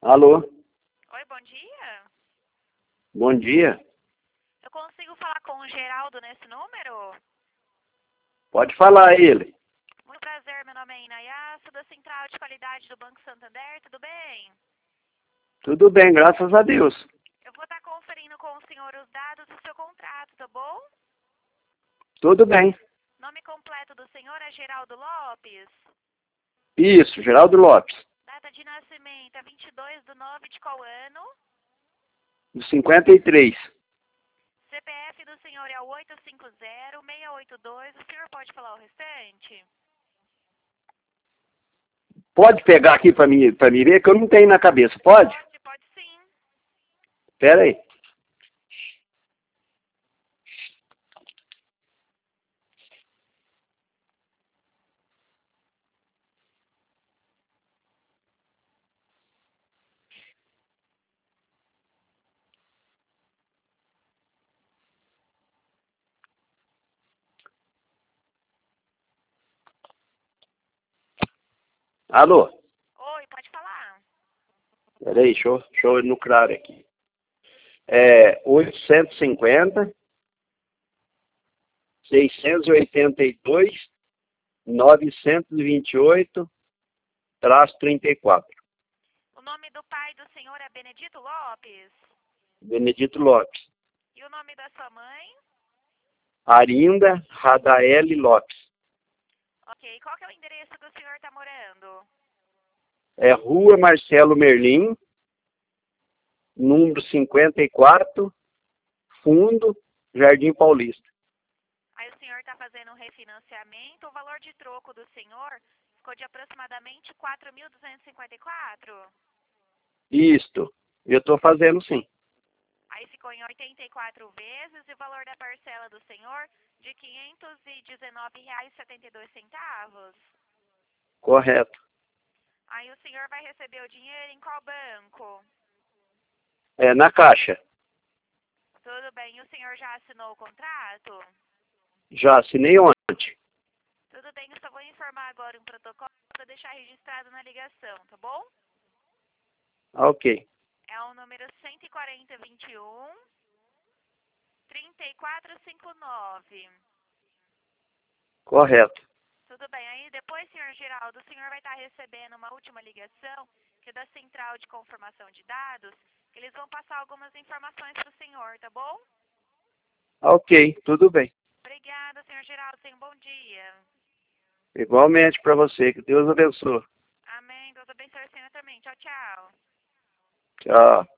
Alô, Oi, bom dia. bom dia. Eu consigo falar com o Geraldo nesse número? Pode falar ele. Muito prazer, meu nome é Inayá, sou da Central de Qualidade do Banco Santander, tudo bem? Tudo bem, graças a Deus. Eu vou estar conferindo com o senhor os dados do seu contrato, tá bom? Tudo bem. Nome completo do senhor é Geraldo Lopes. Isso, Geraldo Lopes, Data de nascimento é 22/9 de qual ano? do 53. CPF do senhor é o 850-682, o senhor pode falar o restante? Pode pegar aqui para mim ver que eu não tenho na cabeça, pode? Pode sim. Espera aí. Alô, Oi, pode falar. espera aí, deixa eu enucrar aqui. 850, 682, 928, traço 34. O nome do pai do senhor é Benedito Lopes? Benedito Lopes. E o nome da sua mãe? Arinda Radaeli Lopes. Ok, qual que é o endereço que o senhor está morando? Rua Marcelo Merlim, número 54, Fundo, Jardim Paulista. Aí o senhor está fazendo um refinanciamento, o valor de troco do senhor ficou de aproximadamente 4.254. Isto, eu estou fazendo sim. Aí ficou em 84 vezes e o valor da parcela do senhor de R$ 519,72. Correto. Aí o senhor vai receber o dinheiro em qual banco? Na Caixa. Tudo bem, e o senhor já assinou o contrato? Já assinei ontem. Tudo bem, eu só vou informar agora um protocolo para deixar registrado na ligação, tá bom? Ok. É o número 14021 3459. Correto. Tudo bem, aí depois, senhor Geraldo, o senhor vai estar recebendo uma última ligação, que é da Central de Confirmação de Dados, que eles vão passar algumas informações para o senhor, tá bom? Ok, tudo bem. Obrigada, senhor Geraldo, tenha um bom dia. Igualmente para você, que Deus abençoe. Amém, Deus abençoe o senhor também. Tchau, tchau. Tchau.